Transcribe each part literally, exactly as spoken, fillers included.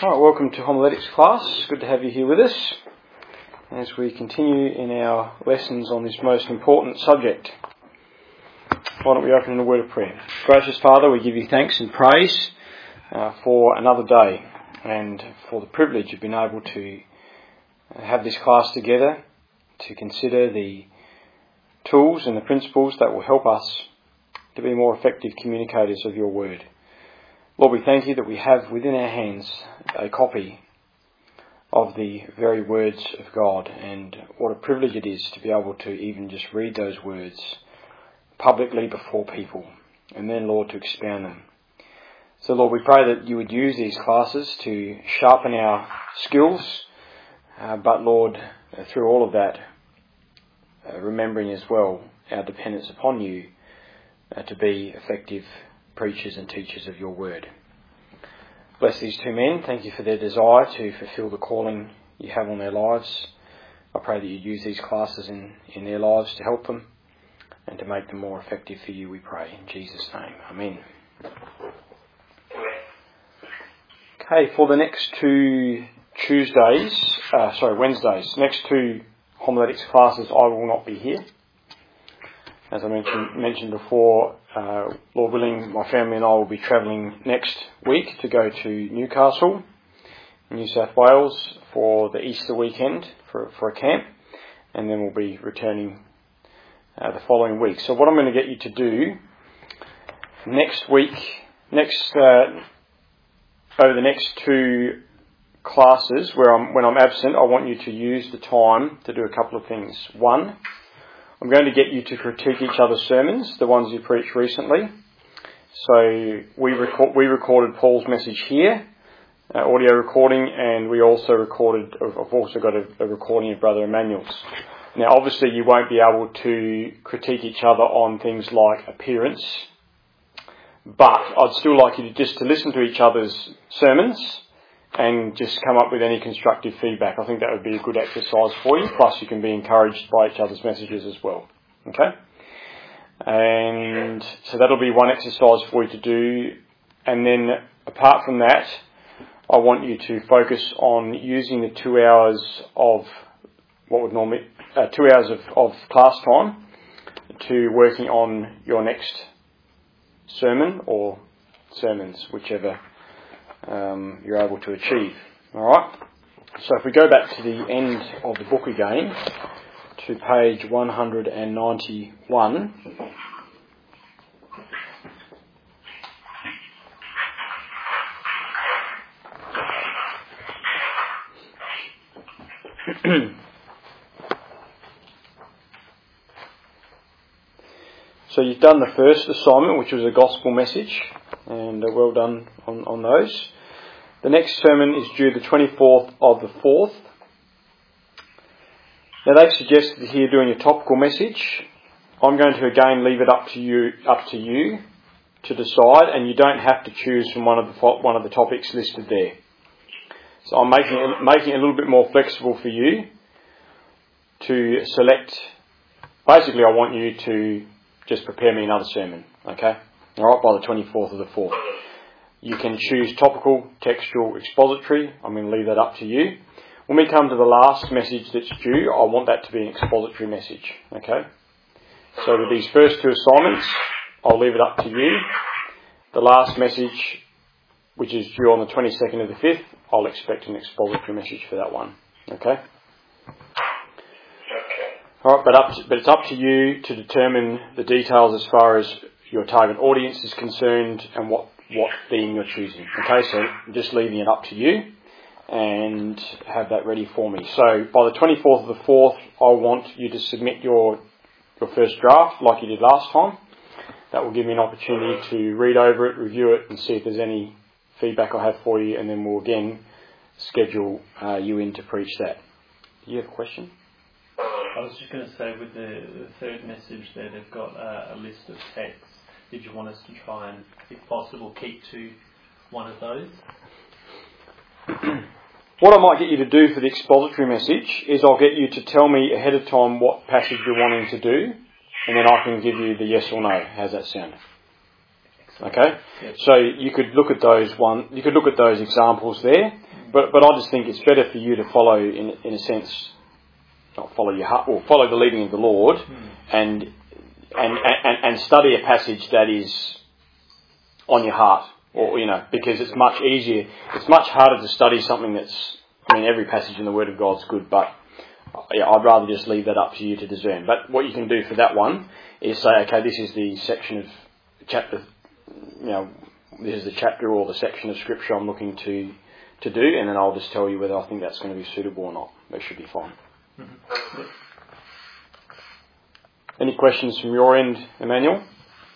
Alright, welcome to Homiletics class. Good to have you here with us as we continue in our lessons on this most important subject. Why don't we open in a word of prayer? Gracious Father, we give you thanks and praise uh, for another day and for the privilege of being able to have this class together to consider the tools and the principles that will help us to be more effective communicators of your word. Lord, we thank you that we have within our hands a copy of the very words of God, and what a privilege it is to be able to even just read those words publicly before people, and then, Lord, to expound them. So, Lord, we pray that you would use these classes to sharpen our skills, uh, but, Lord, uh, through all of that, uh, remembering as well our dependence upon you uh, to be effective preachers and teachers of your word. Bless these two men. Thank you for their desire to fulfill the calling you have on their lives. I pray that you use these classes in, in their lives to help them and to make them more effective for you, we pray. In Jesus' name. Amen. Okay, for the next two Tuesdays, uh, sorry, Wednesdays, next two homiletics classes, I will not be here. As I mentioned, mentioned before, uh, Lord willing, my family and I will be travelling next week to go to Newcastle, New South Wales, for the Easter weekend for, for a camp, and then we'll be returning uh, the following week. So what I'm going to get you to do next week, next uh, over the next two classes, where I'm when I'm absent, I want you to use the time to do a couple of things. One, I'm going to get you to critique each other's sermons, the ones you preached recently. So we record, we recorded Paul's message here, uh, audio recording, and we also recorded, I've also got a, a recording of Brother Emmanuel's. Now obviously you won't be able to critique each other on things like appearance, but I'd still like you to just to listen to each other's sermons and just come up with any constructive feedback. I think that would be a good exercise for you. Plus you can be encouraged by each other's messages as well. Okay? And so that'll be one exercise for you to do. And then apart from that, I want you to focus on using the two hours of what would normally, uh, two hours of, of class time to working on your next sermon or sermons, whichever Um, you're able to achieve. Alright? So if we go back to the end of the book again, to page one hundred ninety-one. So you've done the first assignment, which was a gospel message, and uh, well done on, on those. The next sermon is due the twenty-fourth of the fourth. Now they've suggested here doing a topical message. I'm going to again leave it up to you, up to you to decide, and you don't have to choose from one of the one of the topics listed there. So I'm making it, making it a little bit more flexible for you to select. Basically, I want you to just prepare me another sermon, okay? All right, by the twenty-fourth of the fourth. You can choose topical, textual, expository. I'm going to leave that up to you. When we come to the last message that's due, I want that to be an expository message, okay? So with these first two assignments, I'll leave it up to you. The last message, which is due on the twenty-second of the fifth, I'll expect an expository message for that one, okay? All right, but, up to, but it's up to you to determine the details as far as your target audience is concerned and what, what theme you're choosing. Okay, so I'm just leaving it up to you and have that ready for me. So by the twenty-fourth of the fourth, I want you to submit your your first draft like you did last time. That will give me an opportunity to read over it, review it, and see if there's any feedback I have for you, and then we'll again schedule uh, you in to preach that. Do you have a question? I was just going to say, with the, the third message there, they've got uh, a list of texts. Did you want us to try and, if possible, keep to one of those? What I might get you to do for the expository message is I'll get you to tell me ahead of time what passage you're wanting to do, and then I can give you the yes or no. How's that sound? Okay? Yep. So you could look at those one. You could look at those examples there. but but I just think it's better for you to follow, in in a sense, not follow your heart, or follow the leading of the Lord, mm. and, and and and study a passage that is on your heart, or you know, because it's much easier. It's much harder to study something that's. I mean, every passage in the Word of God's good, but yeah, I'd rather just leave that up to you to discern. But what you can do for that one is say, okay, this is the section of chapter, you know, this is the chapter or the section of Scripture I'm looking to to do, and then I'll just tell you whether I think that's going to be suitable or not. That should be fine. Mm-hmm. Any questions from your end, Emmanuel?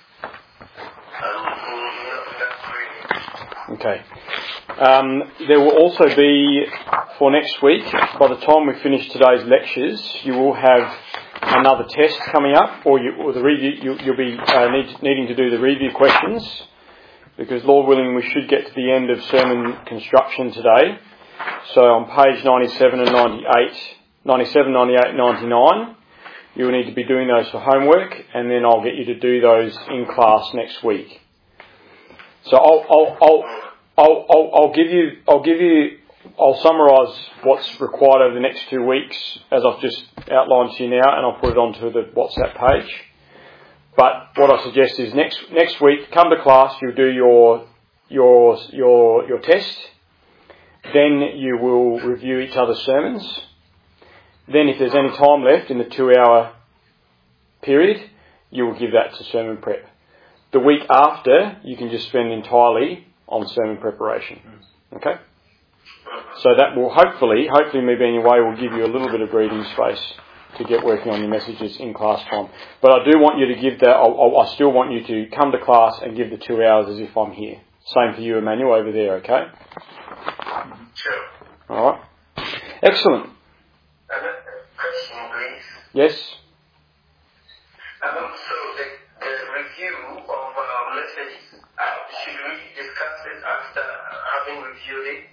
Okay. Um, there will also be, for next week, by the time we finish today's lectures, you will have another test coming up, or, you, or the review, you, you'll be uh, need, needing to do the review questions, because Lord willing we should get to the end of sermon construction today. So on page ninety-seven and ninety-eight, ninety-seven, ninety-eight, ninety-nine, you will need to be doing those for homework, and then I'll get you to do those in class next week. So I'll, I'll, I'll I'll, I'll, I'll give you, I'll give you, I'll summarise what's required over the next two weeks, as I've just outlined to you now, and I'll put it onto the WhatsApp page. But what I suggest is next next week, come to class, you'll do your your your your test. Then you will review each other's sermons. Then, if there's any time left in the two-hour period, you will give that to sermon prep. The week after, you can just spend entirely on sermon preparation. Okay? So that will hopefully, hopefully me being away will give you a little bit of breathing space to get working on your messages in class time. But I do want you to give that, I, I still want you to come to class and give the two hours as if I'm here. Same for you, Emmanuel, over there, okay? Sure. Alright. Excellent. Uh, question, please. Yes? Um, so the, the review of our message, uh, should we discuss it after having reviewed it?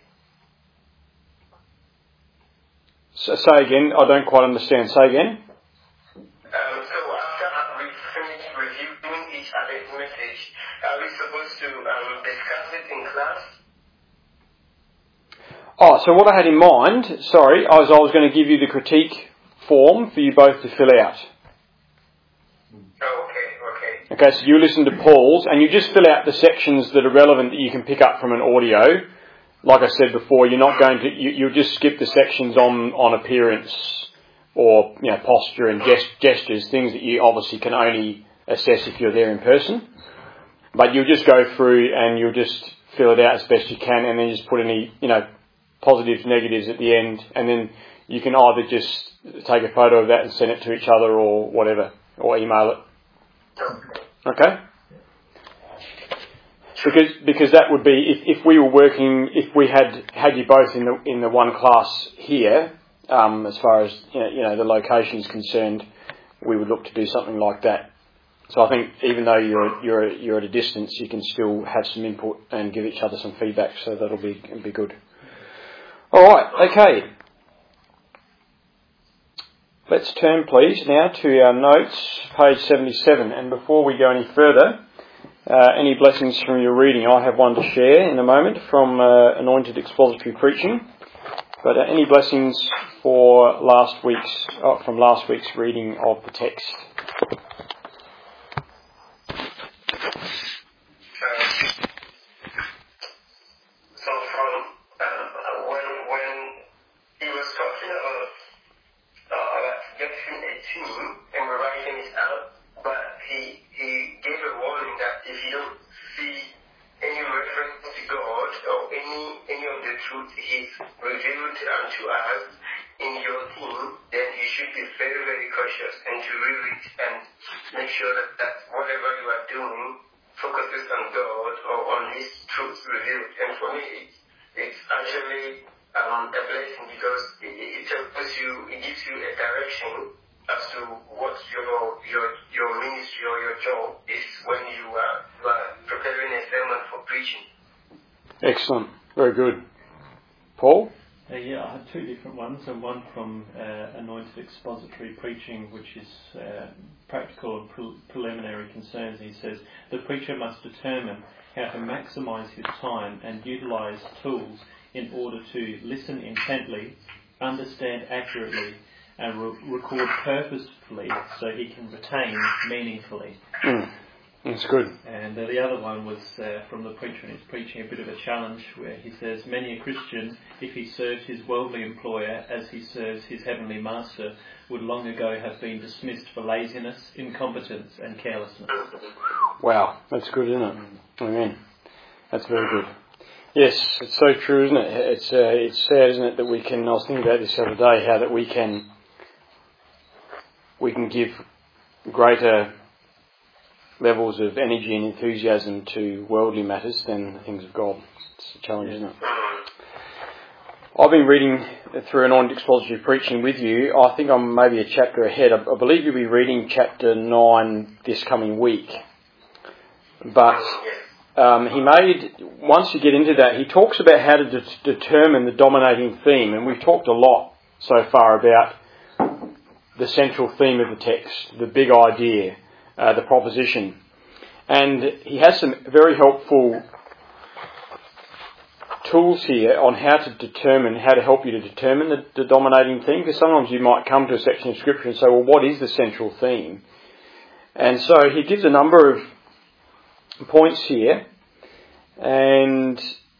So, say again, I don't quite understand. Say again. Um, so after we finish reviewing each other's message, are we supposed to um, discuss it in class? Oh, so what I had in mind, sorry, I was, I was going to give you the critique form for you both to fill out. Oh, okay, okay. Okay, so you listen to Paul's and you just fill out the sections that are relevant that you can pick up from an audio. Like I said before, you're not going to, you, you'll just skip the sections on, on appearance or, you know, posture and gest, gestures, things that you obviously can only assess if you're there in person. But you'll just go through and you'll just fill it out as best you can, and then just put any, you know, positives, negatives at the end, and then you can either just take a photo of that and send it to each other or whatever, or email it. Okay? Because because that would be, if, if we were working, if we had had you both in the in the one class here, um, as far as you know, you know the location is concerned, we would look to do something like that. So I think even though you're you're you're at a distance, you can still have some input and give each other some feedback. So that'll be be good. All right, okay. Let's turn, please, now to our notes, page seventy-seven. And before we go any further, uh, any blessings from your reading? I have one to share in a moment from uh, Anointed Expository Preaching. But uh, any blessings for last week's uh, from last week's reading of the text? Excellent. Very good. Paul? Uh, yeah, I have two different ones. So one from uh, Anointed Expository Preaching, which is uh, practical and pre- preliminary concerns. He says, the preacher must determine how to maximize his time and utilize tools in order to listen intently, understand accurately, and re- record purposefully so he can retain meaningfully. Mm. That's good. And uh, the other one was uh, from the preacher, and he's preaching a bit of a challenge where he says, many a Christian, if he served his worldly employer as he serves his heavenly master, would long ago have been dismissed for laziness, incompetence and carelessness. Wow, that's good, isn't it? Amen. That's very good. Yes, it's so true, isn't it? It's uh, it's sad, isn't it, that we can, I was thinking about this the other day, how that we can, we can give greater levels of energy and enthusiasm to worldly matters than the things of God. It's a challenge, isn't it? I've been reading through an on expository preaching with you. I think I'm maybe a chapter ahead. I, I believe you'll be reading chapter nine this coming week. But um, he made, once you get into that, he talks about how to de- determine the dominating theme. And we've talked a lot so far about the central theme of the text, the big idea, Uh, the proposition. And he has some very helpful tools here on how to determine, how to help you to determine the, the dominating theme, because sometimes you might come to a section of Scripture and say, well, what is the central theme? And so he gives a number of points here, and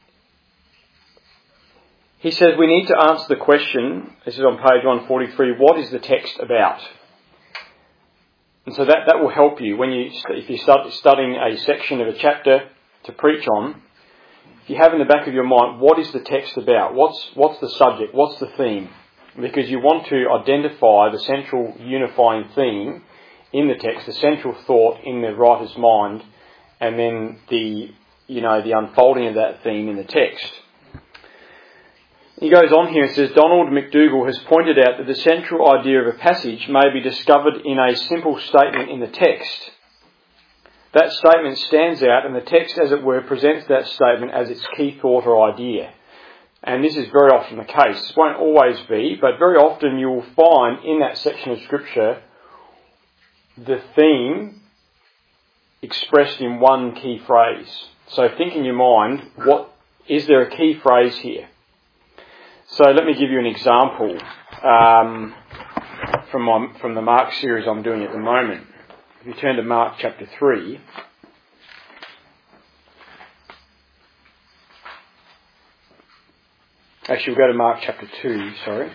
he says we need to answer the question, this is on page one forty-three, what is the text about? And so that, that will help you when you, if you start studying a section of a chapter to preach on, if you have in the back of your mind, what is the text about? What's, what's the subject? What's the theme? Because you want to identify the central unifying theme in the text, the central thought in the writer's mind, and then the, you know, the unfolding of that theme in the text. He goes on here and says, Donald McDougall has pointed out that the central idea of a passage may be discovered in a simple statement in the text. That statement stands out, and the text, as it were, presents that statement as its key thought or idea. And this is very often the case. It won't always be, but very often you will find in that section of Scripture the theme expressed in one key phrase. So think in your mind, what is there a key phrase here? So let me give you an example um, from my, from the Mark series I'm doing at the moment. If you turn to Mark chapter three, actually we'll go to Mark chapter two, sorry.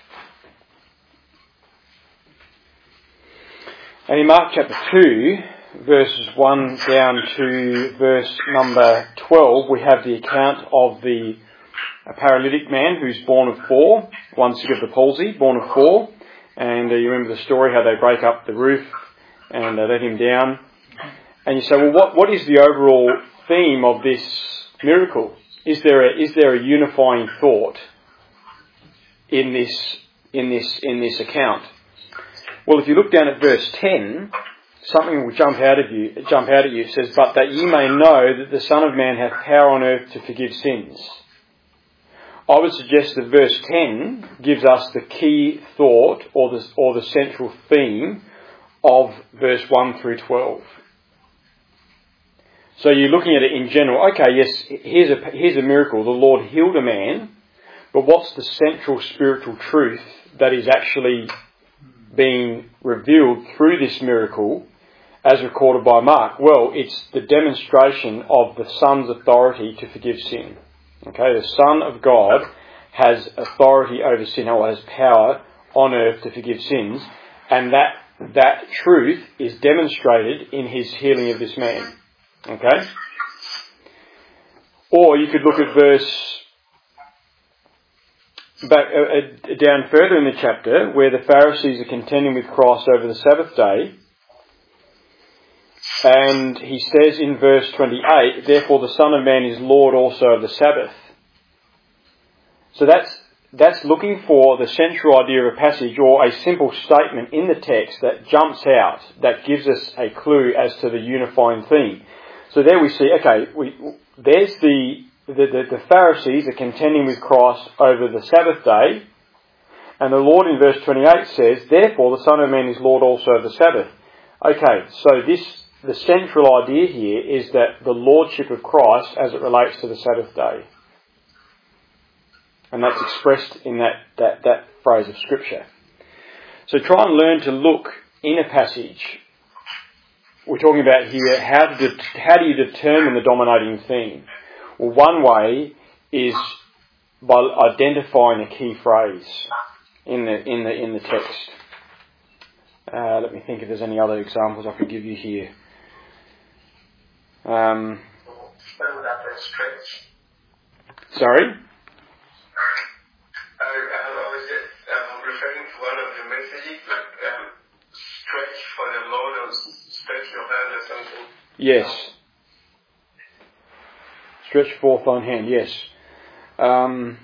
And in Mark chapter two, verses one down to verse number twelve, we have the account of the a paralytic man who's born of four, one sick of the palsy, born of four. And uh, you remember the story, how they break up the roof and uh, let him down. And you say, well, what, what is the overall theme of this miracle? Is there a, is there a unifying thought in this, in this, in this account? Well, if you look down at verse ten, something will jump out of you, jump out at you. It says, but that ye may know that the Son of Man hath power on earth to forgive sins. I would suggest that verse ten gives us the key thought or the, or the central theme of verse one through twelve. So you're looking at it in general. Okay, yes, here's a, here's a miracle. The Lord healed a man, but what's the central spiritual truth that is actually being revealed through this miracle as recorded by Mark? Well, it's the demonstration of the Son's authority to forgive sin. Okay, the Son of God has authority over sin, or has power on earth to forgive sins, and that that truth is demonstrated in his healing of this man. Okay? Or you could look at verse back uh, down further in the chapter, where the Pharisees are contending with Christ over the Sabbath day. And he says in verse twenty-eight, therefore the Son of Man is Lord also of the Sabbath. So that's that's looking for the central idea of a passage, or a simple statement in the text that jumps out, that gives us a clue as to the unifying theme. So there we see, okay, we, there's the, the, the, the Pharisees are contending with Christ over the Sabbath day, and the Lord in verse twenty-eight says, therefore the Son of Man is Lord also of the Sabbath. Okay, so this the central idea here is that the lordship of Christ as it relates to the Sabbath day. And that's expressed in that, that, that phrase of Scripture. So try and learn to look in a passage. We're talking about here, how, to de- how do you determine the dominating theme? Well, one way is by identifying a key phrase in the in the in the text. Uh, let me think if there's any other examples I could give you here. Um, sorry? I, I was just um, referring to one of the messages, like um, stretch for the Lord or stretch your hand or something. Yes. Stretch forth thine hand, yes. Um,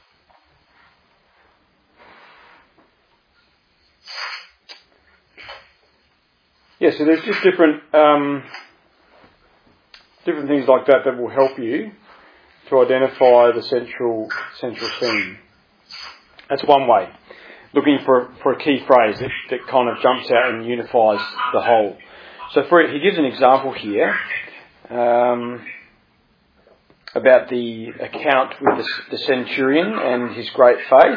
yeah, so there's just different um, different things like that that will help you to identify the central central theme. That's one way. Looking for, for a key phrase that, that kind of jumps out and unifies the whole. So for he gives an example here um, about the account with the, the centurion and his great faith.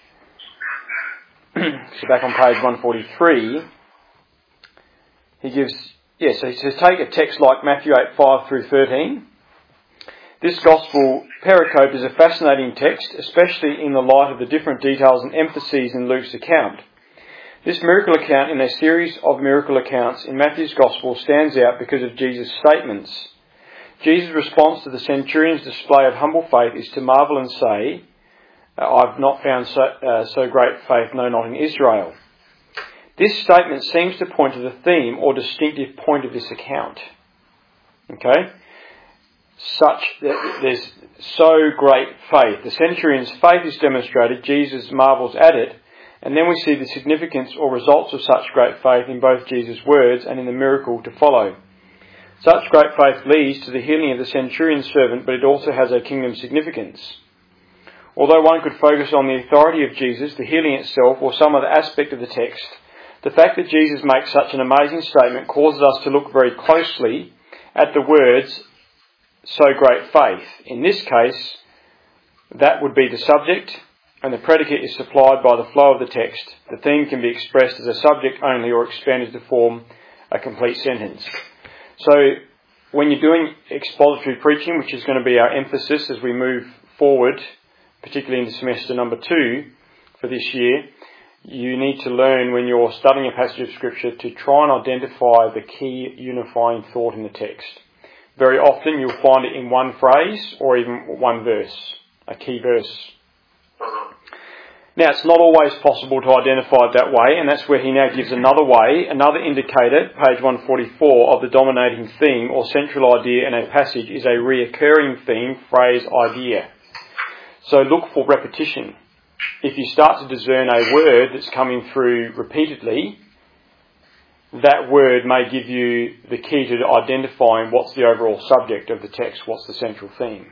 So back on page one forty-three, he gives, yes, yeah, so he says, take a text like Matthew eight, five through thirteen. This Gospel pericope is a fascinating text, especially in the light of the different details and emphases in Luke's account. This miracle account in a series of miracle accounts in Matthew's Gospel stands out because of Jesus' statements. Jesus' response to the centurion's display of humble faith is to marvel and say, I've not found so, uh, so great faith, no, not in Israel. This statement seems to point to the theme or distinctive point of this account. Okay? Such that there's so great faith. The centurion's faith is demonstrated, Jesus marvels at it, and then we see the significance or results of such great faith in both Jesus' words and in the miracle to follow. Such great faith leads to the healing of the centurion's servant, but it also has a kingdom significance. Although one could focus on the authority of Jesus, the healing itself, or some other aspect of the text, the fact that Jesus makes such an amazing statement causes us to look very closely at the words, so great faith. In this case, that would be the subject, and the predicate is supplied by the flow of the text. The theme can be expressed as a subject only or expanded to form a complete sentence. So, when you're doing expository preaching, which is going to be our emphasis as we move forward, particularly into semester number two for this year, you need to learn when you're studying a passage of Scripture to try and identify the key unifying thought in the text. Very often you'll find it in one phrase or even one verse, a key verse. Now, it's not always possible to identify it that way, and that's where he now gives another way, another indicator, page one forty-four, of the dominating theme or central idea in a passage is a reoccurring theme, phrase, idea. So look for repetition. If you start to discern a word that's coming through repeatedly, that word may give you the key to identifying what's the overall subject of the text, what's the central theme.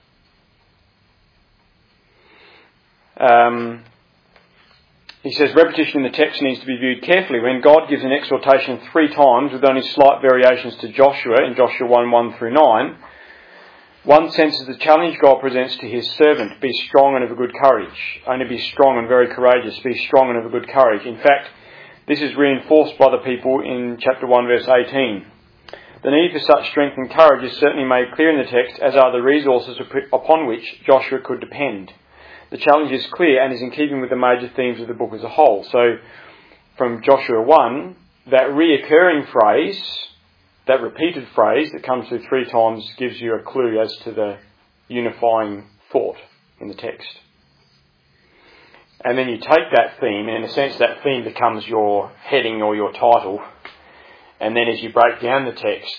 Um, he says repetition in the text needs to be viewed carefully. When God gives an exhortation three times with only slight variations to Joshua in Joshua one, one through nine, one senses the challenge God presents to his servant, be strong and of a good courage. Only be strong and very courageous, be strong and of a good courage. In fact, this is reinforced by the people in chapter one, verse eighteen. The need for such strength and courage is certainly made clear in the text, as are the resources upon which Joshua could depend. The challenge is clear and is in keeping with the major themes of the book as a whole. So, from Joshua one, that reoccurring phrase, that repeated phrase that comes through three times, gives you a clue as to the unifying thought in the text. And then you take that theme, and in a sense that theme becomes your heading or your title. And then as you break down the text,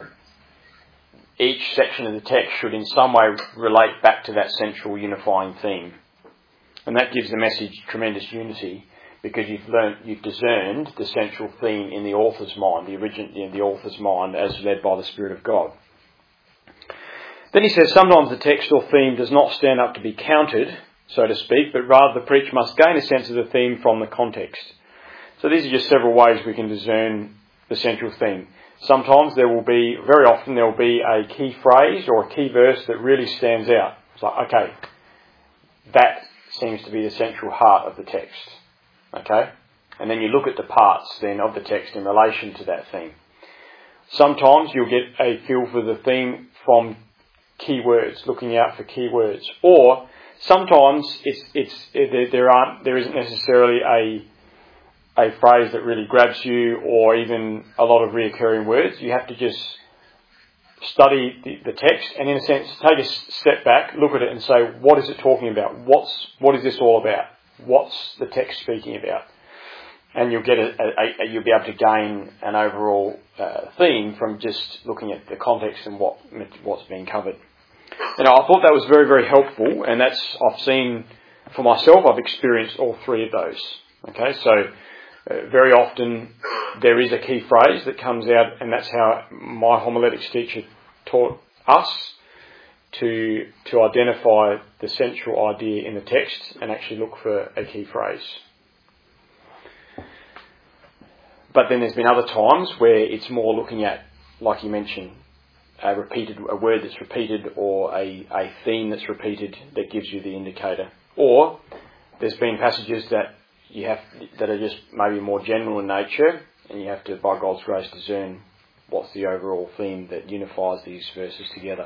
each section of the text should in some way relate back to that central unifying theme. And that gives the message tremendous unity, because you've learnt, you've discerned the central theme in the author's mind, the origin in the author's mind as led by the Spirit of God. Then he says sometimes the text or theme does not stand up to be counted, so to speak, but rather the preacher must gain a sense of the theme from the context. So these are just several ways we can discern the central theme. sometimes there will be, very often there will be a key phrase or a key verse that really stands out. It's like, okay, that seems to be the central heart of the text. Okay? And then you look at the parts then of the text in relation to that theme. Sometimes you'll get a feel for the theme from keywords, looking out for keywords. Or sometimes it's it's it, there aren't there isn't necessarily a a phrase that really grabs you, or even a lot of reoccurring words. You have to just study the, the text and, in a sense, take a step back, look at it, and say, what is it talking about? What's what is this all about? What's the text speaking about? And you'll get a, a, a you'll be able to gain an overall uh, theme from just looking at the context and what what's being covered. You know, I thought that was very, very helpful, and that's I've seen for myself. I've experienced all three of those. Okay, so uh, very often there is a key phrase that comes out, and that's how my homiletics teacher taught us to to identify the central idea in the text and actually look for a key phrase. But then there's been other times where it's more looking at, like you mentioned, a repeated a word that's repeated, or a, a theme that's repeated that gives you the indicator. Or there's been passages that you have that are just maybe more general in nature, and you have to, by God's grace, discern what's the overall theme that unifies these verses together.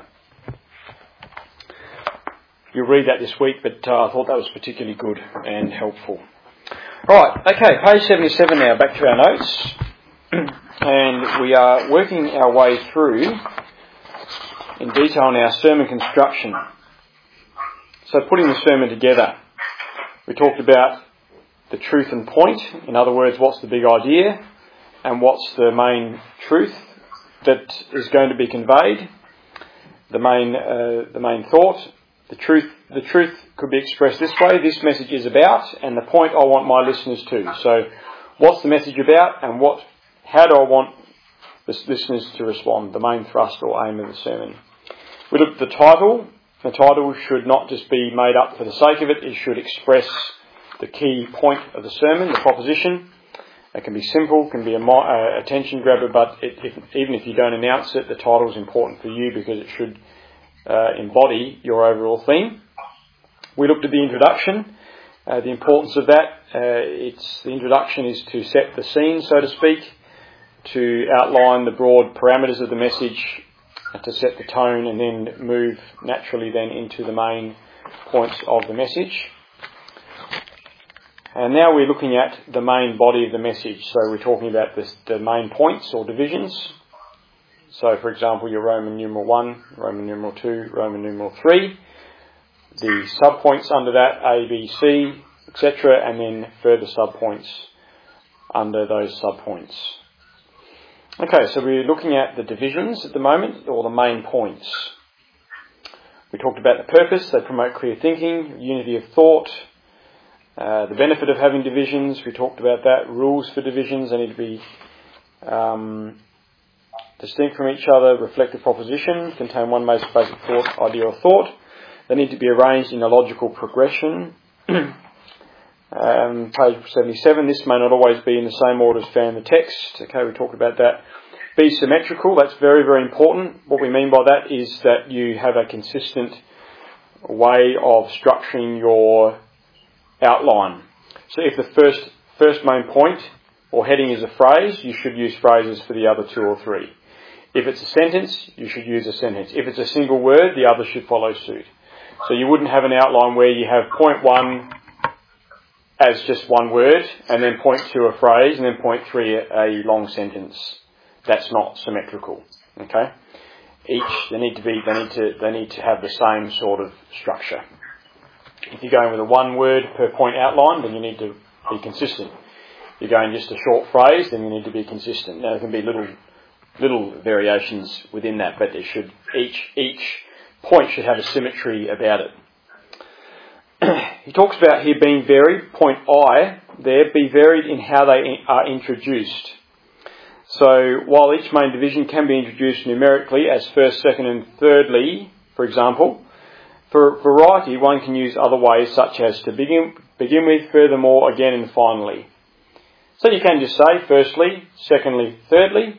You'll read that this week, but uh, I thought that was particularly good and helpful. Right, okay, page seventy-seven now, back to our notes. And we are working our way through, in detail, in our sermon construction. So putting the sermon together, we talked about the truth and point. In other words, what's the big idea and what's the main truth that is going to be conveyed, the main uh, the main thought. The truth the truth could be expressed this way: this message is about, and the point I want my listeners to. So what's the message about, and what how do I want the listeners to respond, the main thrust or aim of the sermon. We looked at the title. The title should not just be made up for the sake of it. It should express the key point of the sermon, the proposition. It can be simple, can be a uh, attention grabber, but it, if, even if you don't announce it, the title is important for you because it should uh, embody your overall theme. We looked at the introduction, uh, the importance of that. Uh, it's the introduction is to set the scene, so to speak, to outline the broad parameters of the message, uh, to set the tone, and then move naturally then into the main points of the message. And now we're looking at the main body of the message. So we're talking about this, the main points or divisions. So, for example, your Roman numeral one, Roman numeral two, Roman numeral three. The subpoints under that, A, B, C, et cetera, and then further subpoints under those subpoints. Okay, so we're looking at the divisions at the moment, or the main points. We talked about the purpose. They promote clear thinking, unity of thought. Uh, the benefit of having divisions, we talked about that. Rules for divisions, they need to be um, distinct from each other, reflect the proposition, contain one most basic thought, idea or thought. They need to be arranged in a logical progression. um, page seventy-seven, this may not always be in the same order as found in the text. Okay, we talked about that. Be symmetrical, that's very, very important. What we mean by that is that you have a consistent way of structuring your outline. So if the first first main point or heading is a phrase, you should use phrases for the other two or three. If it's a sentence, you should use a sentence. If it's a single word, the other should follow suit. So you wouldn't have an outline where you have point one as just one word, and then point two a phrase, and then point three a long sentence. That's not symmetrical. Okay? Each they need to be they need to they need to have the same sort of structure. If you're going with a one word per point outline, then you need to be consistent. If you're going just a short phrase, then you need to be consistent. Now there can be little little variations within that, but there should each each point should have a symmetry about it. He talks about here being varied. Point I there, be varied in how they are introduced. So while each main division can be introduced numerically as first, second and thirdly, for example, for variety, one can use other ways, such as to begin begin with, furthermore, again, and finally. So you can just say, firstly, secondly, thirdly,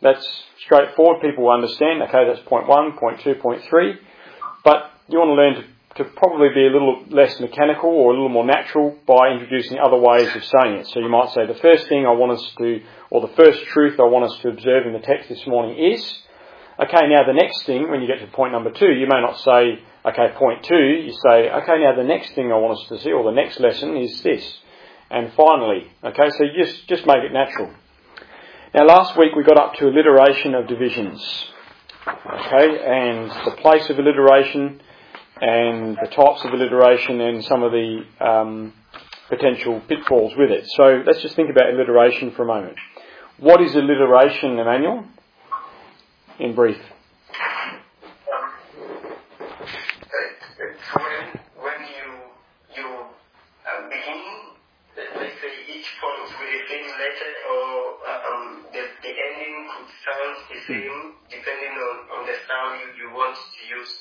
That's straightforward. People will understand, okay, that's point one, point two, point three. But you want to learn to, to probably be a little less mechanical or a little more natural by introducing other ways of saying it. So you might say the first thing I want us to, or the first truth I want us to observe in the text this morning is, okay, now the next thing, when you get to point number two, you may not say, okay, point two, you say, okay, now the next thing I want us to see, or the next lesson is this. And finally, okay, so you just, just make it natural. Now last week we got up to alliteration of divisions, okay, and the place of alliteration and the types of alliteration and some of the um, potential pitfalls with it. So let's just think about alliteration for a moment. What is alliteration, Emmanuel? In brief. It's when, when you, you uh, begin, let's say each part with the same letter, or uh, um, the, the ending could sound the same depending on, on the style you, you want to use.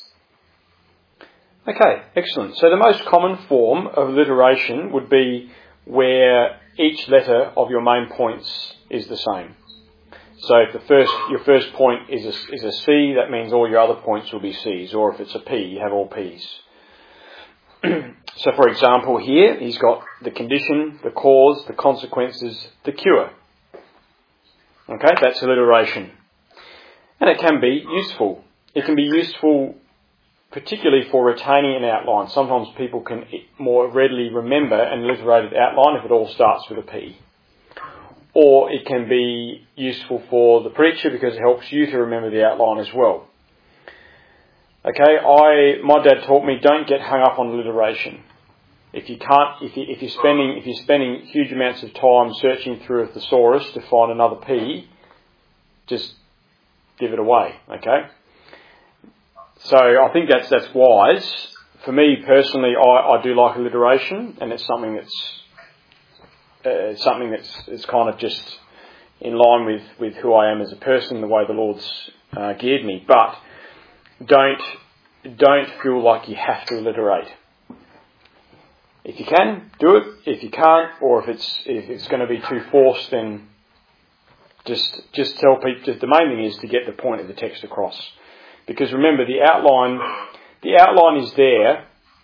Okay, excellent. So the most common form of alliteration would be where each letter of your main points is the same. So if the first, your first point is a, is a C, that means all your other points will be C's. Or if it's a P, you have all P's. So for example here, he's got the condition, the cause, the consequences, the cure. Okay, that's alliteration. And it can be useful. It can be useful particularly for retaining an outline. Sometimes people can more readily remember an alliterated outline if it all starts with a P. Or it can be useful for the preacher because it helps you to remember the outline as well. Okay, I my dad taught me don't get hung up on alliteration. If you can't, if you if you're spending if you're spending huge amounts of time searching through a thesaurus to find another P, just give it away. Okay. So I think that's that's wise. For me personally, I, I do like alliteration, and it's something that's uh, something that's it's kind of just in line with, with who I am as a person, the way the Lord's uh, geared me. But don't don't feel like you have to alliterate. If you can, do it. If you can't, or if it's if it's going to be too forced, then just just tell people. The main thing is to get the point of the text across. Because remember, the outline, the outline is there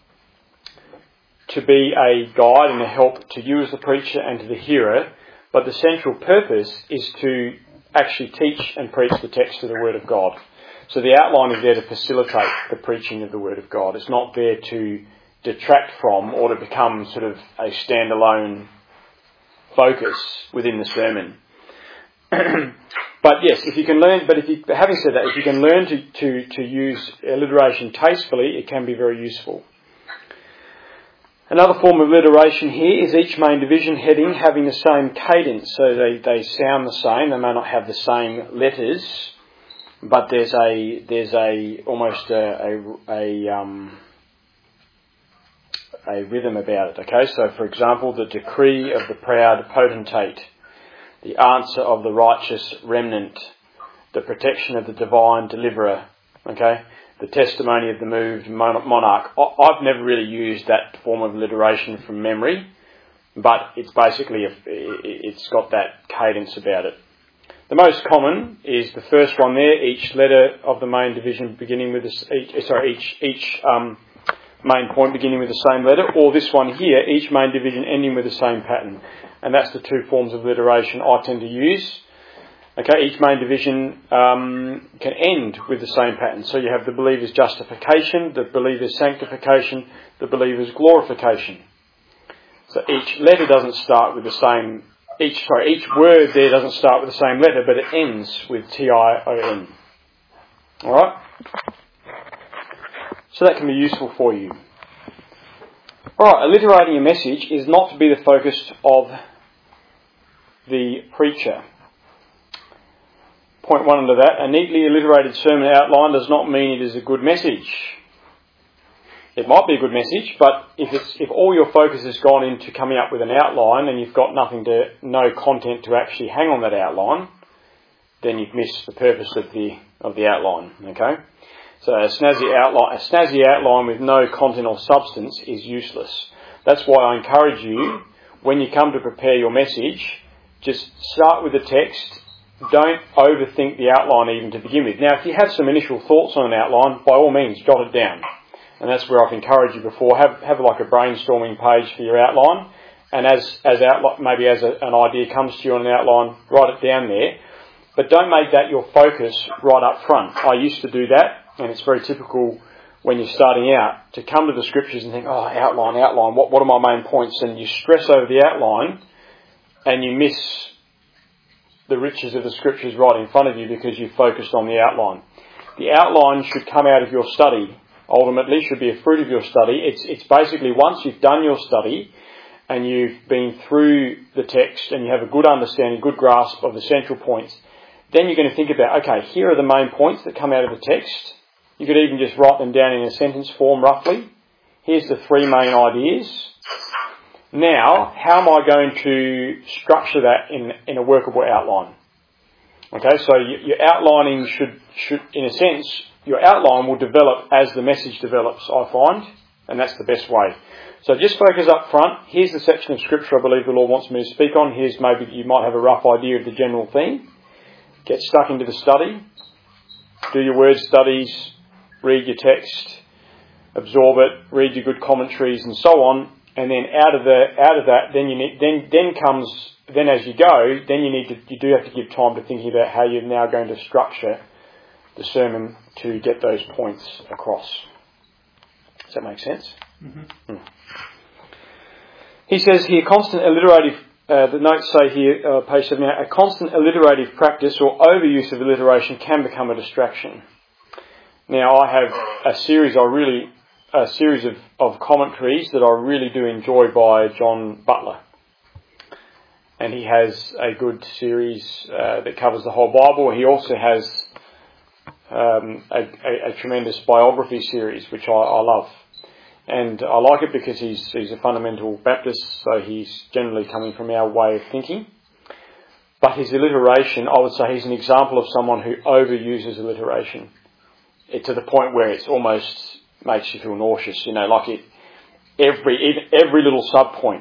to be a guide and a help to you as the preacher and to the hearer, but the central purpose is to actually teach and preach the text of the Word of God. So the outline is there to facilitate the preaching of the Word of God. It's not there to detract from or to become sort of a standalone focus within the sermon. But yes, if you can learn, but if you, having said that, if you can learn to, to, to use alliteration tastefully, it can be very useful. Another form of alliteration here is each main division heading having the same cadence. So they, they sound the same. They may not have the same letters, but there's a there's a almost a a, a um a rhythm about it. Okay, so for example, the decree of the proud potentate, the answer of the righteous remnant, the protection of the divine deliverer, okay, the testimony of the moved monarch. I've never really used that form of alliteration from memory, but it's basically, a, it's got that cadence about it. The most common is the first one there, each letter of the main division beginning with this, each, sorry, each, each um, main point beginning with the same letter, or this one here, each main division ending with the same pattern. And that's the two forms of alliteration I tend to use. Okay, each main division um, can end with the same pattern. So you have the believer's justification, the believer's sanctification, the believer's glorification. So each letter doesn't start with the same, each sorry, each word there doesn't start with the same letter, but it ends with T I O N. Alright? So that can be useful for you. Alright, alliterating a message is not to be the focus of the preacher. Point one under that, a neatly alliterated sermon outline does not mean it is a good message. It might be a good message, but if it's if all your focus has gone into coming up with an outline and you've got nothing to, no content to actually hang on that outline, then you've missed the purpose of the of the outline. Okay? So a snazzy outline, a snazzy outline with no content or substance is useless. That's why I encourage you, when you come to prepare your message, just start with the text don't overthink the outline even to begin with. Now, if you have some initial thoughts on an outline, by all means, jot it down. And that's where I've encouraged you before. Have have like a brainstorming page for your outline. And as as outline, maybe as a, an idea comes to you on an outline, write it down there. But don't make that your focus right up front. I used to do that, and it's very typical when you're starting out to come to the scriptures and think, oh, outline, outline, what, what are my main points? And you stress over the outline and you miss the riches of the scriptures right in front of you because you've focused on the outline. The outline should come out of your study. Ultimately, should be a fruit of your study. It's it's basically once you've done your study and you've been through the text and you have a good understanding, good grasp of the central points, then you're going to think about, okay, here are the main points that come out of the text. You could even just write them down in a sentence form roughly. Here's the three main ideas. Now, how am I going to structure that in, in a workable outline? Okay, so your outlining should, should, in a sense, your outline will develop as the message develops, I find, and that's the best way. So just focus up front. Here's the section of scripture I believe the Lord wants me to speak on. Here's maybe you might have a rough idea of the general theme. Get stuck into the study. Do your word studies. Read your text. Absorb it. Read your good commentaries and so on. And then out of the out of that, then you need, then then comes then as you go, then you need to you do have to give time to thinking about how you're now going to structure the sermon to get those points across. Does that make sense? Mm-hmm. Mm. He says here, constant alliterative. Uh, the notes say here, uh, page seven, a constant alliterative practice or overuse of alliteration can become a distraction. Now, I have a series I really. a series of, of commentaries that I really do enjoy by John Butler. And he has a good series uh, that covers the whole Bible. He also has um, a, a, a tremendous biography series, which I, I love. And I like it because he's, he's a fundamental Baptist, so he's generally coming from our way of thinking. But his alliteration, I would say he's an example of someone who overuses alliteration. It, to the point where it's almost makes you feel nauseous, you know, like it, every every little sub-point,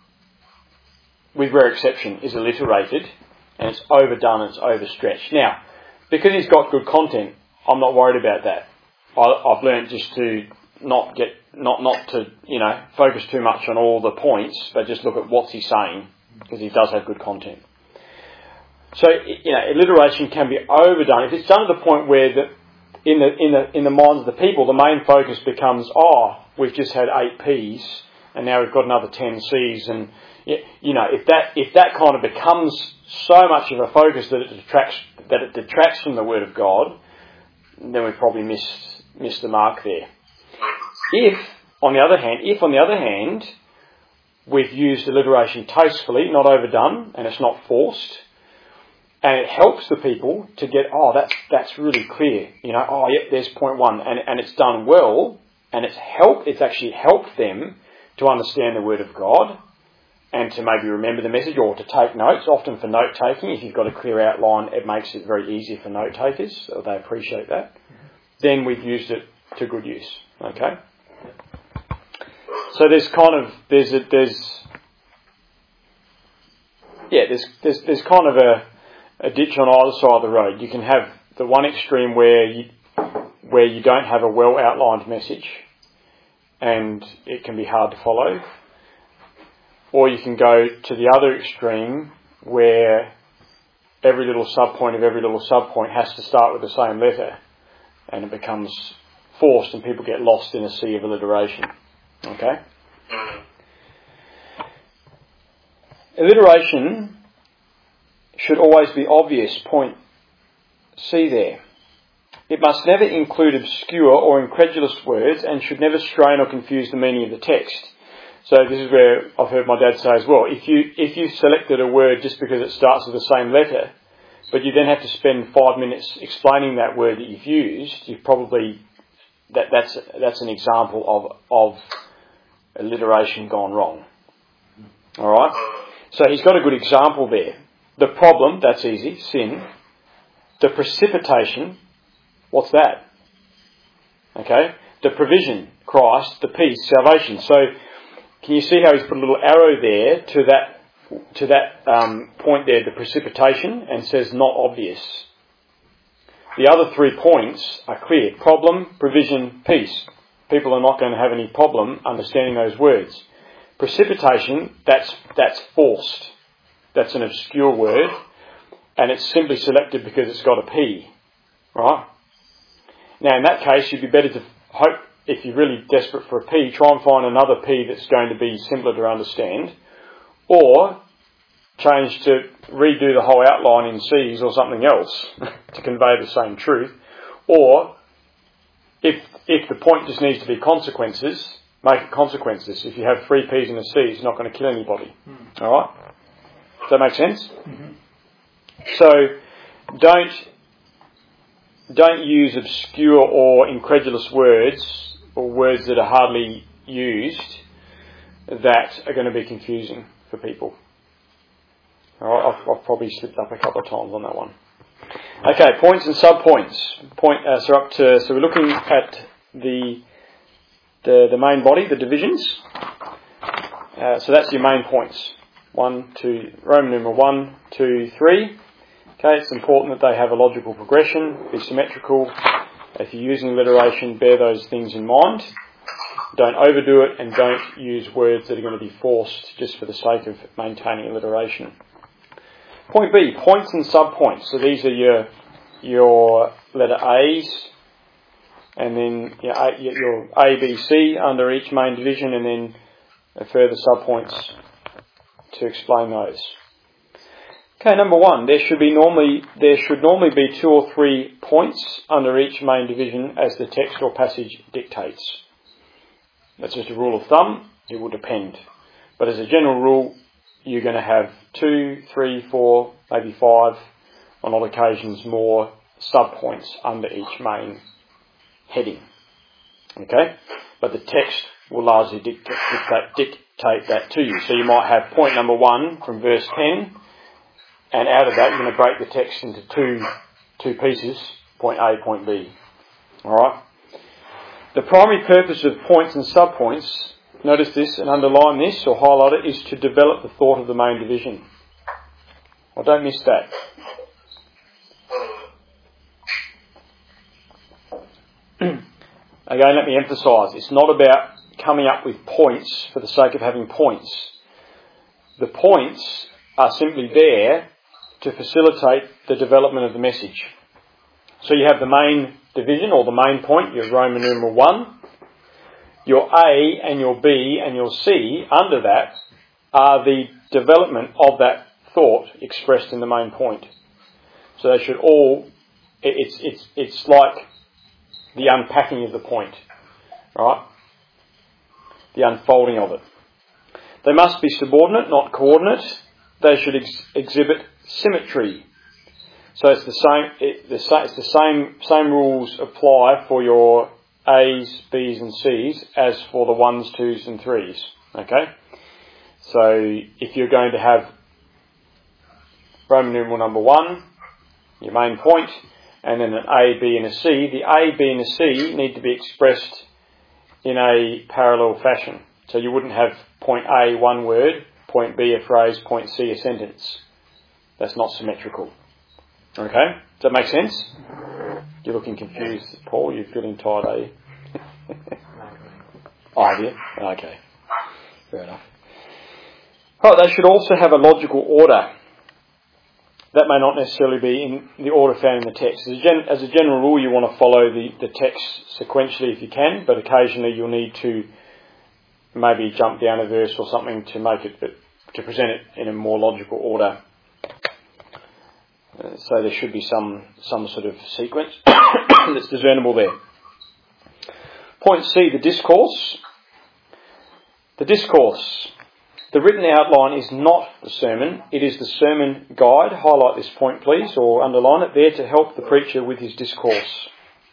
with rare exception, is alliterated, and it's overdone and it's overstretched. Now, because he's got good content, I'm not worried about that. I, I've learned just to not get, not not to, you know, focus too much on all the points, but just look at what's he saying, because he does have good content. So, you know, alliteration can be overdone. If it's done to the point where the In the in the in the minds of the people, the main focus becomes, oh, we've just had eight P's and now we've got another ten C's, and you know, if that if that kind of becomes so much of a focus that it detracts that it detracts from the Word of God, then we've probably missed missed the mark there. If on the other hand, if on the other hand, we've used alliteration tastefully, not overdone, and it's not forced. And it helps the people to get, oh, that's that's really clear. You know, oh, yep, there's point one. And, and it's done well. And it's helped, it's actually helped them to understand the Word of God and to maybe remember the message or to take notes. Often for note taking, if you've got a clear outline, it makes it very easy for note takers. So they appreciate that. Then we've used it to good use. Okay? So there's kind of, there's a, there's, yeah, there's, there's, there's kind of a, a ditch on either side of the road. You can have the one extreme where you where you don't have a well outlined message and it can be hard to follow, or you can go to the other extreme where every little sub-point of every little sub-point has to start with the same letter, and it becomes forced and people get lost in a sea of alliteration. Okay? Alliteration should always be obvious. Point C there. It must never include obscure or incredulous words and should never strain or confuse the meaning of the text. So this is where I've heard my dad say as well, if you if you selected a word just because it starts with the same letter, but you then have to spend five minutes explaining that word that you've used, you've probably that that's that's an example of of alliteration gone wrong. All right? So he's got a good example there. The problem, that's easy, sin. The precipitation, what's that? Okay. The provision, Christ. The peace, salvation. So, can you see how he's put a little arrow there to that to that um, point there, the precipitation, and says not obvious. The other three points are clear. Problem, provision, peace. People are not going to have any problem understanding those words. Precipitation, that's that's forced. That's an obscure word, and it's simply selected because it's got a P, right? Now, in that case, you'd be better to hope, if you're really desperate for a P, try and find another P that's going to be simpler to understand, or change to redo the whole outline in C's or something else to convey the same truth, or if if the point just needs to be consequences, make it consequences. If you have three P's and a C, it's not going to kill anybody. Mm. All right? Does that make sense? Mm-hmm. So don't don't use obscure or incredulous words or words that are hardly used that are going to be confusing for people. All right? I've, I've probably slipped up a couple of times on that one. Okay, points and subpoints. Point. Uh, so up to. So we're looking at the the the main body, the divisions. Uh, so that's your main points. One, two, Roman numeral one, two, three. Okay, it's important that they have a logical progression, be symmetrical. If you're using alliteration, bear those things in mind. Don't overdo it, and don't use words that are going to be forced just for the sake of maintaining alliteration. Point B, points and subpoints. So these are your your letter A's, and then your A, your A, B, C under each main division, and then further subpoints to explain those. Okay, number one, there should be normally there should normally be two or three points under each main division as the text or passage dictates. That's just a rule of thumb. It will depend, but as a general rule, you're going to have two, three, four, maybe five, on odd occasions more subpoints under each main heading. Okay, but the text will largely dictate, dictate, dictate that to you. So you might have point number one from verse ten, and out of that you're going to break the text into two two pieces, point A, point B. Alright? The primary purpose of points and subpoints, notice this and underline this or highlight it, is to develop the thought of the main division. Well, don't miss that. Again, let me emphasise, it's not about coming up with points for the sake of having points. The points are simply there to facilitate the development of the message. So you have the main division or the main point, your Roman numeral one. Your A and your B and your C under that are the development of that thought expressed in the main point. So they should all, it's it's it's like the unpacking of the point, right? The unfolding of it. They must be subordinate, not coordinate. They should ex- exhibit symmetry. So it's the same. It, the, it's the same same rules apply for your A's, B's, and C's as for the ones, twos, and threes. Okay. So if you're going to have Roman numeral number one, your main point, and then an A, B, and a C, the A, B, and a C need to be expressed in a parallel fashion. So you wouldn't have point A one word, point B a phrase, point C a sentence. That's not symmetrical. Okay? Does that make sense? You're looking confused, Paul. You're feeling tired, are you? Oh, have you? Okay. Fair enough. Right, they should also have a logical order. That may not necessarily be in the order found in the text. As a, gen- as a general rule, you want to follow the, the text sequentially if you can, but occasionally you'll need to maybe jump down a verse or something to make it, to present it in a more logical order. Uh, so there should be some some sort of sequence that's discernible there. Point C, the discourse. The discourse. The written outline is not the sermon, it is the sermon guide. Highlight this point, please, or underline it there to help the preacher with his discourse.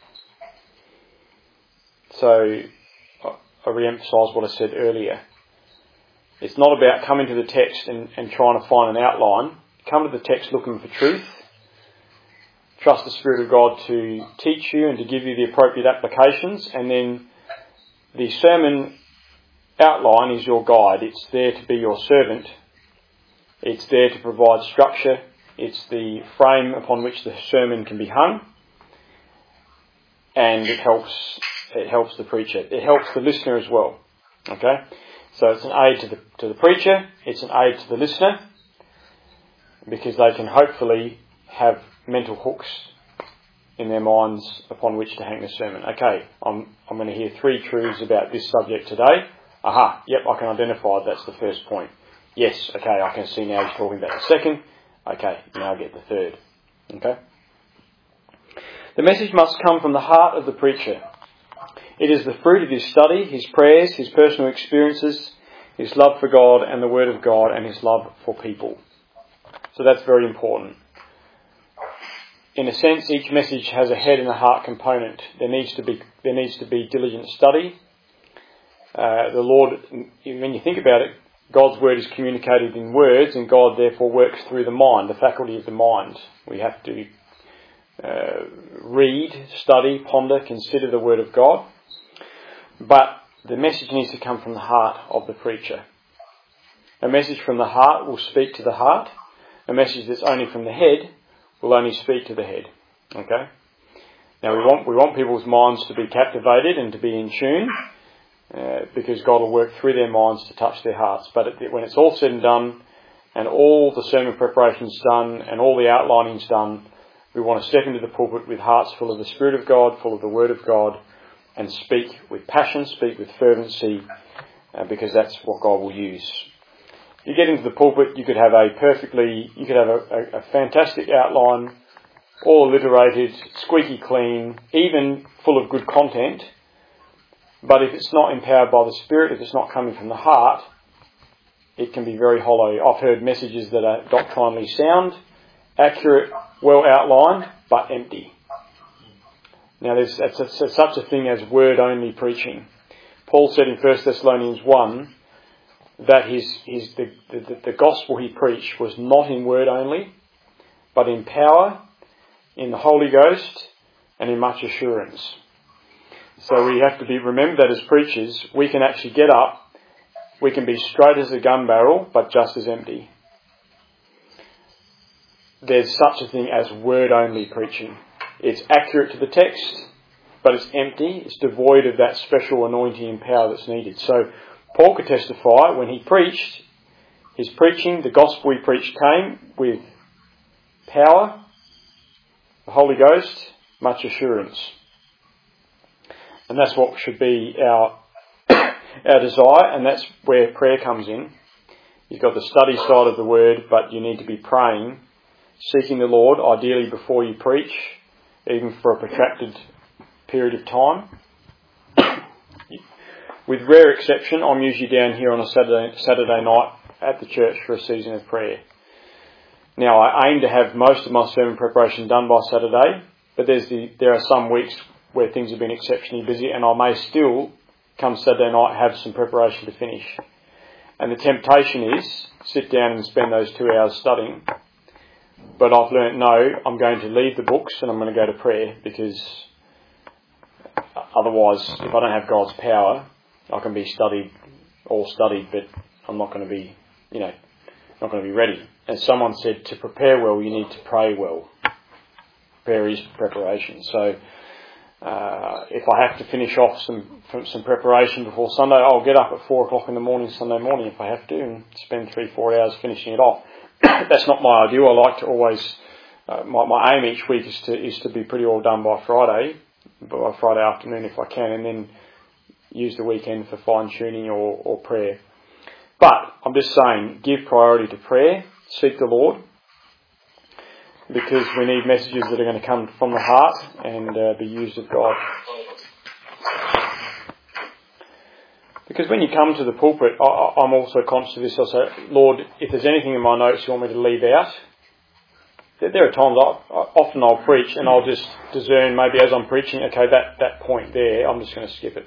So, I re-emphasise what I said earlier. It's not about coming to the text and, and trying to find an outline. Come to the text looking for truth. Trust the Spirit of God to teach you and to give you the appropriate applications, and then the sermon outline is your guide. It's there to be your servant It's there to provide structure. It's the frame upon which the sermon can be hung. And it helps it helps the preacher. It helps the listener as well. Okay? So it's an aid to the to the preacher, it's an aid to the listener, because they can hopefully have mental hooks in their minds upon which to hang the sermon. Okay, I'm I'm going to hear three truths about this subject today. Aha, yep, I can identify that's the first point. Yes, okay, I can see now he's talking about the second. Okay, now I get the third. Okay? The message must come from the heart of the preacher. It is the fruit of his study, his prayers, his personal experiences, his love for God and the Word of God, and his love for people. So that's very important. In a sense, each message has a head and a heart component. There needs to be there needs to be diligent study. Uh, the Lord, when you think about it, God's Word is communicated in words, and God therefore works through the mind, the faculty of the mind. We have to uh, read, study, ponder, consider the Word of God. But the message needs to come from the heart of the preacher. A message from the heart will speak to the heart. A message that's only from the head will only speak to the head. Okay? Now we want we want people's minds to be captivated and to be in tune, uh, because God will work through their minds to touch their hearts. But it, when it's all said and done, and all the sermon preparation's done, and all the outlining's done, we want to step into the pulpit with hearts full of the Spirit of God, full of the Word of God, and speak with passion, speak with fervency, uh, because that's what God will use. You get into the pulpit, you could have a perfectly, you could have a, a, a fantastic outline, all alliterated, squeaky clean, even full of good content. But if it's not empowered by the Spirit, if it's not coming from the heart, it can be very hollow. I've heard messages that are doctrinally sound, accurate, well outlined, but empty. Now, there's, there's, there's such a thing as word-only preaching. Paul said in First Thessalonians one that his, his the, the, the gospel he preached was not in word only, but in power, in the Holy Ghost, and in much assurance. So we have to be remember that as preachers, we can actually get up, we can be straight as a gun barrel, but just as empty. There's such a thing as word-only preaching. It's accurate to the text, but it's empty. It's devoid of that special anointing and power that's needed. So Paul could testify when he preached, his preaching, the gospel he preached came with power, the Holy Ghost, much assurance. And that's what should be our our desire, and that's where prayer comes in. You've got the study side of the word, but you need to be praying, seeking the Lord, ideally before you preach, even for a protracted period of time. With rare exception, I'm usually down here on a Saturday, Saturday night at the church for a season of prayer. Now, I aim to have most of my sermon preparation done by Saturday, but there's the, there are some weeks where things have been exceptionally busy, and I may still, come Saturday night, have some preparation to finish. And the temptation is, sit down and spend those two hours studying. But I've learnt, no, I'm going to leave the books and I'm going to go to prayer, because otherwise, if I don't have God's power, I can be studied, all studied, but I'm not going to be, you know, not going to be ready. As someone said, to prepare well, you need to pray well. Prayer is preparation. So, uh, if I have to finish off some some preparation before Sunday, I'll get up at four o'clock in the morning, Sunday morning, if I have to, and spend three, four hours finishing it off. That's not my ideal. I like to always, uh, my, my aim each week is to is to be pretty well done by Friday, by Friday afternoon if I can, and then use the weekend for fine-tuning or, or prayer. But I'm just saying, give priority to prayer, seek the Lord, because we need messages that are going to come from the heart and uh, be used of God. Because when you come to the pulpit, I, I'm also conscious of this. I say, Lord, if there's anything in my notes you want me to leave out, there, there are times, I, I, often I'll preach and I'll just discern, maybe as I'm preaching, okay, that, that point there, I'm just going to skip it.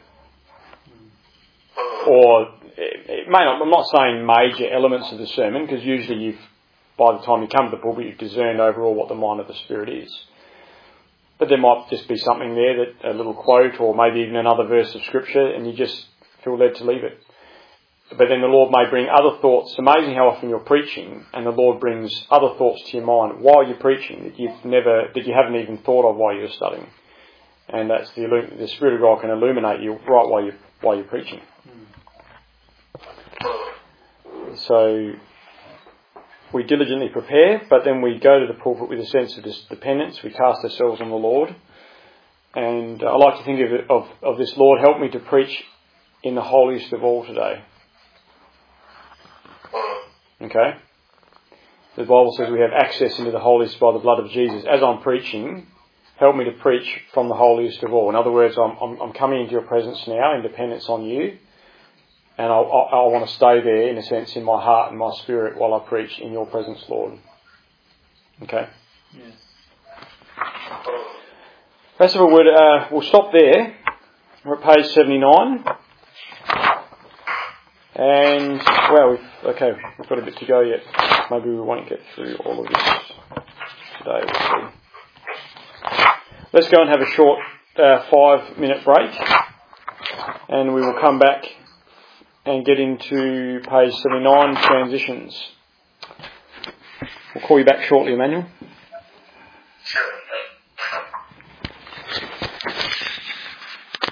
Or it, it may not, I'm not saying major elements of the sermon, because usually you've, by the time you come to the pulpit, you've discerned overall what the mind of the Spirit is. But there might just be something there, that a little quote, or maybe even another verse of Scripture, and you just feel led to leave it. but then the Lord may bring other thoughts. It's amazing how often you're preaching and the Lord brings other thoughts to your mind while you're preaching that you've never, that you haven't even thought of while you're studying. And that's the, the Spirit of God can illuminate you right while you're, while you're preaching. So we diligently prepare, but then we go to the pulpit with a sense of dependence. We cast ourselves on the Lord. And I like to think of, it, of, of this, Lord, help me to preach in the holiest of all today. Okay? The Bible says we have access into the holiest by the blood of Jesus. As I'm preaching, help me to preach from the holiest of all. In other words, I'm, I'm, I'm coming into your presence now in dependence on you. And I, I, I want to stay there, in a sense, in my heart and my spirit while I preach in your presence, Lord. Okay? Yes. Rest of a word, uh, we'll stop there. We're at page seventy-nine. And, wow, we've, okay, we've got a bit to go yet. Maybe we won't get through all of this today. We'll see. Let's go and have a short uh, five minute break. And we will come back and get into page seventy-nine, transitions. We'll call you back shortly, Emmanuel.